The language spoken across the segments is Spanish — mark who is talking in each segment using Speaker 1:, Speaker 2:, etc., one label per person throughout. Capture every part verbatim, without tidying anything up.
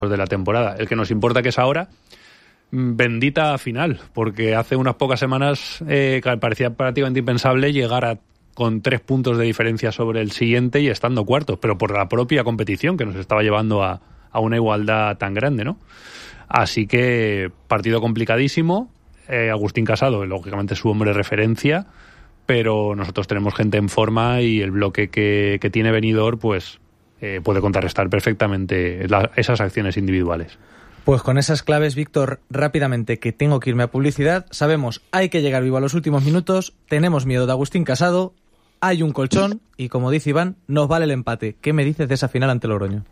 Speaker 1: de la temporada. El que nos importa que es ahora, bendita final, porque hace unas pocas semanas eh, parecía prácticamente impensable llegar a con tres puntos de diferencia sobre el siguiente y estando cuartos, pero por la propia competición que nos estaba llevando a, a una igualdad tan grande, ¿no? Así que partido complicadísimo. Eh, Agustín Casado, lógicamente su hombre de referencia, pero nosotros tenemos gente en forma y el bloque que, que tiene Benidorm, pues eh, puede contrarrestar perfectamente la, esas acciones individuales.
Speaker 2: Pues con esas claves, Víctor, rápidamente, que tengo que irme a publicidad. Sabemos, hay que llegar vivo a los últimos minutos, tenemos miedo de Agustín Casado, hay un colchón y, como dice Iván, nos vale el empate. ¿Qué me dices de esa final ante Logroño?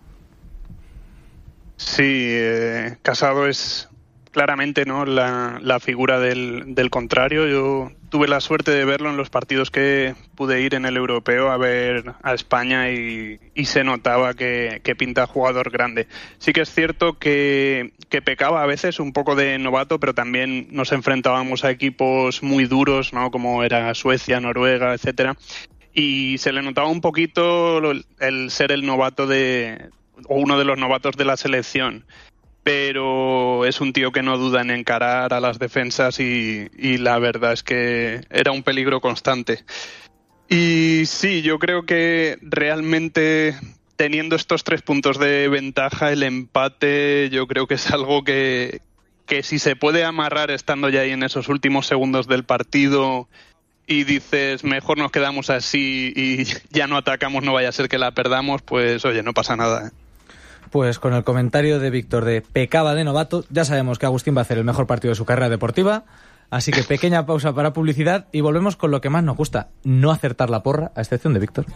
Speaker 3: Sí, eh, Casado es claramente, ¿no?, la, la figura del, del contrario. Yo tuve la suerte de verlo en los partidos que pude ir en el europeo a ver a España y, y se notaba que, que pinta jugador grande. Sí que es cierto que, que pecaba a veces un poco de novato, pero también nos enfrentábamos a equipos muy duros, ¿no?, como era Suecia, Noruega, etcétera, y se le notaba un poquito el ser el novato de, o uno de los novatos de la selección. Pero es un tío que no duda en encarar a las defensas y, y la verdad es que era un peligro constante. Y sí, yo creo que realmente teniendo estos tres puntos de ventaja, el empate yo creo que es algo que, que si se puede amarrar estando ya ahí en esos últimos segundos del partido y dices mejor nos quedamos así y ya no atacamos, no vaya a ser que la perdamos, pues oye, no pasa nada, ¿eh?
Speaker 2: Pues con el comentario de Víctor de pecaba de novato, ya sabemos que Agustín va a hacer el mejor partido de su carrera deportiva, así que pequeña pausa para publicidad y volvemos con lo que más nos gusta, no acertar la porra, a excepción de Víctor.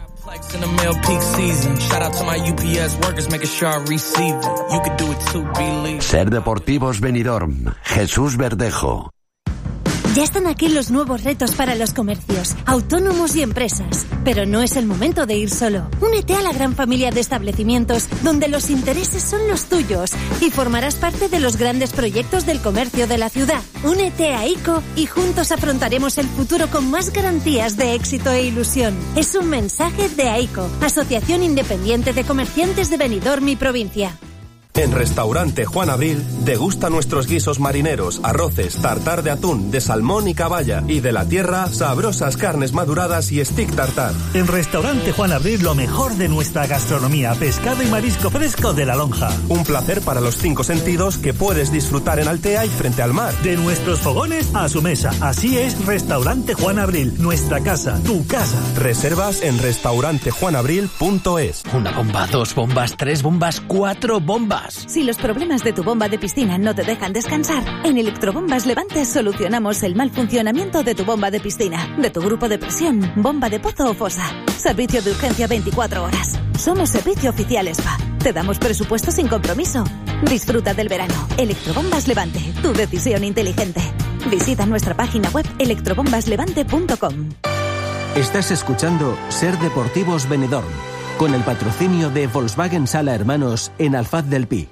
Speaker 4: Ser Deportivos Benidorm, Jesús Verdejo.
Speaker 5: Ya están aquí los nuevos retos para los comercios, autónomos y empresas. Pero no es el momento de ir solo. Únete a la gran familia de establecimientos donde los intereses son los tuyos y formarás parte de los grandes proyectos del comercio de la ciudad. Únete a I C O y juntos afrontaremos el futuro con más garantías de éxito e ilusión. Es un mensaje de A I C O, Asociación Independiente de Comerciantes de Benidorm y Provincia.
Speaker 6: En Restaurante Juan Abril, degusta nuestros guisos marineros, arroces, tartar de atún, de salmón y caballa. Y de la tierra, sabrosas carnes maduradas y stick tartar.
Speaker 7: En Restaurante Juan Abril, lo mejor de nuestra gastronomía, pescado y marisco fresco de La Lonja.
Speaker 6: Un placer para los cinco sentidos que puedes disfrutar en Altea y frente al mar.
Speaker 7: De nuestros fogones a su mesa. Así es Restaurante Juan Abril, nuestra casa, tu casa.
Speaker 6: Reservas en restaurante juan abril punto es.
Speaker 8: Una bomba, dos bombas, tres bombas, cuatro bombas.
Speaker 5: Si los problemas de tu bomba de piscina no te dejan descansar, en Electrobombas Levante solucionamos el mal funcionamiento de tu bomba de piscina, de tu grupo de presión, bomba de pozo o fosa. Servicio de urgencia veinticuatro horas. Somos servicio oficial S P A. Te damos presupuesto sin compromiso. Disfruta del verano. Electrobombas Levante, tu decisión inteligente. Visita nuestra página web electrobombas levante punto com.
Speaker 9: Estás escuchando Ser Deportivos Benidorm, con el patrocinio de Volkswagen Sala Hermanos en Alfaz del Pi.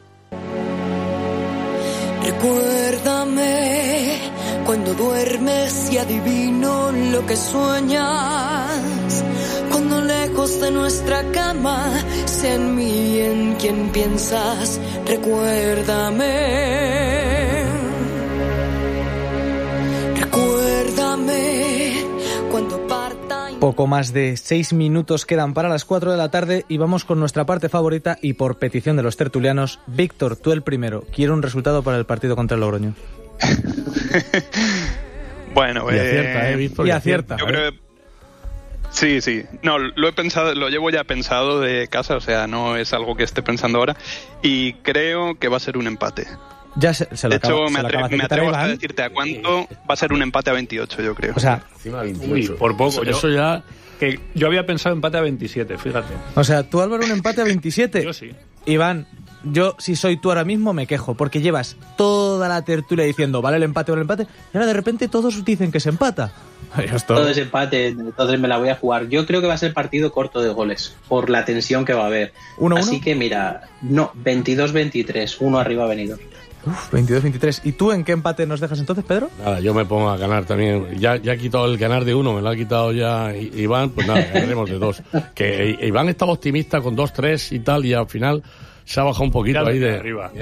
Speaker 10: Recuérdame cuando duermes y adivino lo que sueñas. Cuando lejos de nuestra cama, sé en mí en quien piensas. Recuérdame. Recuérdame cuando parta.
Speaker 2: Poco más de seis minutos quedan para las cuatro de la tarde y vamos con nuestra parte favorita y por petición de los tertulianos. Víctor, tú el primero. Quiero un resultado para el partido contra el Logroño.
Speaker 3: Bueno,
Speaker 2: y acierta, eh, Víctor. Y acierta.
Speaker 3: Yo creo que... Sí, sí. No, lo he pensado, lo llevo ya pensado de casa, o sea, no es algo que esté pensando ahora. Y creo que va a ser un empate.
Speaker 2: Ya se, se lo
Speaker 3: de
Speaker 2: acaba,
Speaker 3: hecho,
Speaker 2: se
Speaker 3: me, atre-
Speaker 2: acaba
Speaker 3: me atrevo a decirte a cuánto va a ser un empate a veintiocho, yo creo.
Speaker 2: O sea,
Speaker 1: uy, por poco. Yo, eso ya... Que yo había pensado empate a veintisiete, fíjate.
Speaker 2: O sea, tú, Álvaro, un empate a veintisiete.
Speaker 1: Yo sí.
Speaker 2: Iván, yo, si soy tú ahora mismo, me quejo, porque llevas toda la tertulia diciendo, vale el empate, vale el empate, y ahora de repente todos dicen que se empata.
Speaker 11: Todo es empate, entonces me la voy a jugar. Yo creo que va a ser partido corto de goles, por la tensión que va a haber.
Speaker 2: ¿uno uno?
Speaker 11: Así que mira, no, veintidós veintitrés, uno arriba venido.
Speaker 2: Uf, veintidós veintitrés. ¿Y tú en qué empate nos dejas entonces, Pedro?
Speaker 12: Nada, yo me pongo a ganar también. Ya, ya he quitado el ganar de uno, me lo ha quitado ya Iván, pues nada, ganaremos de dos. Que Iván estaba optimista con dos tres y tal, y al final se ha bajado un poquito
Speaker 1: Ya
Speaker 12: ahí de
Speaker 1: arriba.